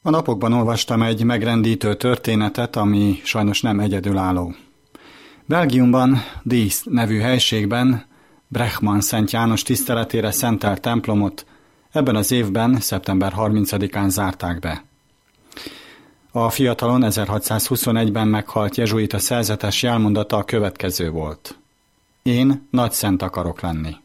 A napokban olvastam egy megrendítő történetet, ami sajnos nem egyedülálló. Belgiumban, Diez nevű helységben Brechamant Szent János tiszteletére szentelt templomot ebben az évben, szeptember 30-án zárták be. A fiatalon 1621-ben meghalt jezsuita szerzetes jelmondata a következő volt: én nagy szent akarok lenni.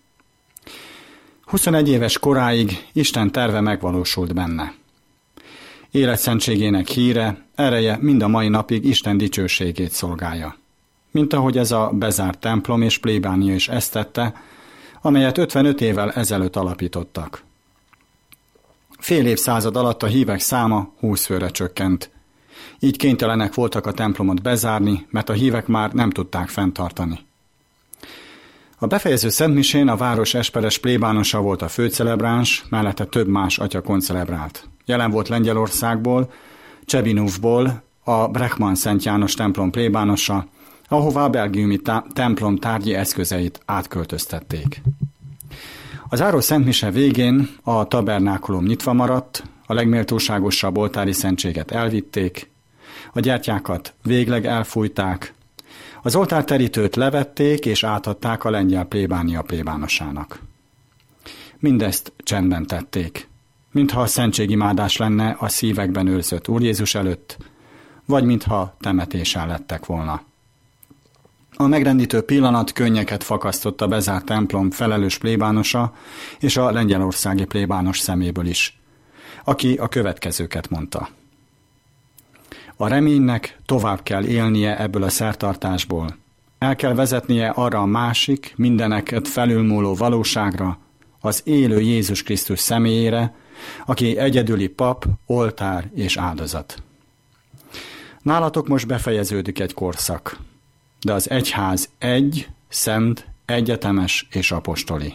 21 éves koráig Isten terve megvalósult benne. Életszentségének híre, ereje mind a mai napig Isten dicsőségét szolgálja. Mint ahogy ez a bezárt templom és plébánia is ezt tette, amelyet 55 évvel ezelőtt alapítottak. Fél évszázad alatt a hívek száma 20 főre csökkent. Így kénytelenek voltak a templomot bezárni, mert a hívek már nem tudták fenntartani. A befejező szentmisén a város esperes plébánosa volt a főcelebráns, mellette több más atya koncelebrált. Jelen volt Lengyelországból, Csebinuvból a Brechamant Szent János templom plébánosa, ahová a belgiumi templom tárgyi eszközeit átköltöztették. Az záró szentmise végén a tabernákulum nyitva maradt, a legméltóságosabb oltári szentséget elvitték, a gyertyákat végleg elfújták, az oltárterítőt levették és átadták a lengyel plébánia plébánosának. Mindezt csendben tették, mintha a szentségimádás lenne a szívekben őrzött Úr Jézus előtt, vagy mintha temetésen lettek volna. A megrendítő pillanat könnyeket fakasztott a bezárt templom felelős plébánosa és a lengyelországi plébános szeméből is, aki a következőket mondta: a reménynek tovább kell élnie ebből a szertartásból. El kell vezetnie arra a másik, mindeneket felülmúló valóságra, az élő Jézus Krisztus személyére, aki egyedüli pap, oltár és áldozat. Nálatok most befejeződik egy korszak, de az egyház egy, szent, egyetemes és apostoli.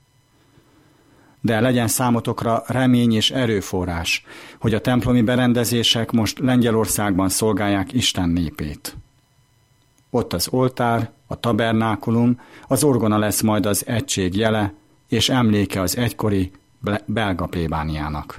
De legyen számotokra remény és erőforrás, hogy a templomi berendezések most Lengyelországban szolgálják Isten népét. Ott az oltár, a tabernákulum, az orgona lesz majd az egység jele és emléke az egykori belga plébániának.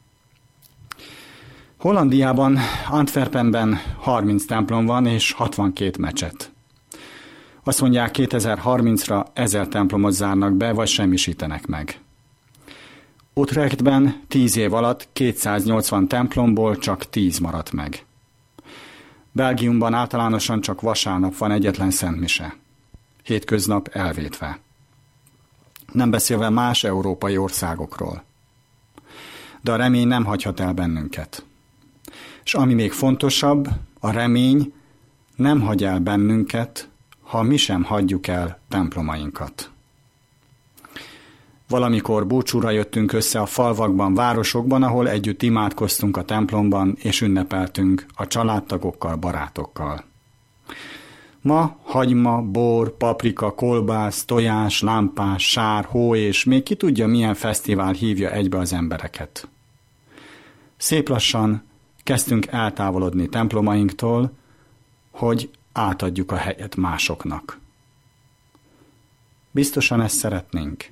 Hollandiában, Antwerpenben 30 templom van és 62 mecset. Azt mondják, 2030-ra 1000 templomot zárnak be, vagy semmisítenek meg. Utrechtben 10 év alatt 280 templomból csak 10 maradt meg. Belgiumban általánosan csak vasárnap van egyetlen szentmise, hétköznap elvétve. Nem beszélve más európai országokról. De a remény nem hagyhat el bennünket. És ami még fontosabb, a remény nem hagy el bennünket, ha mi sem hagyjuk el templomainkat. Valamikor búcsúra jöttünk össze a falvakban, városokban, ahol együtt imádkoztunk a templomban, és ünnepeltünk a családtagokkal, barátokkal. Ma hagyma, bor, paprika, kolbász, tojás, lámpás, sár, hó és még ki tudja milyen fesztivál hívja egybe az embereket. Szép lassan kezdtünk eltávolodni templomainktól, hogy átadjuk a helyet másoknak. Biztosan ezt szeretnénk.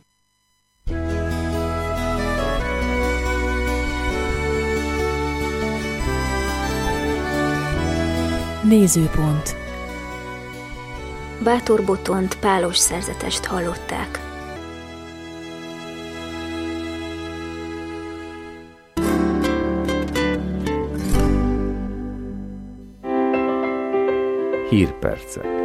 Nézőpont. Bátor Botont pálos szerzetest hallották. Hírpercek.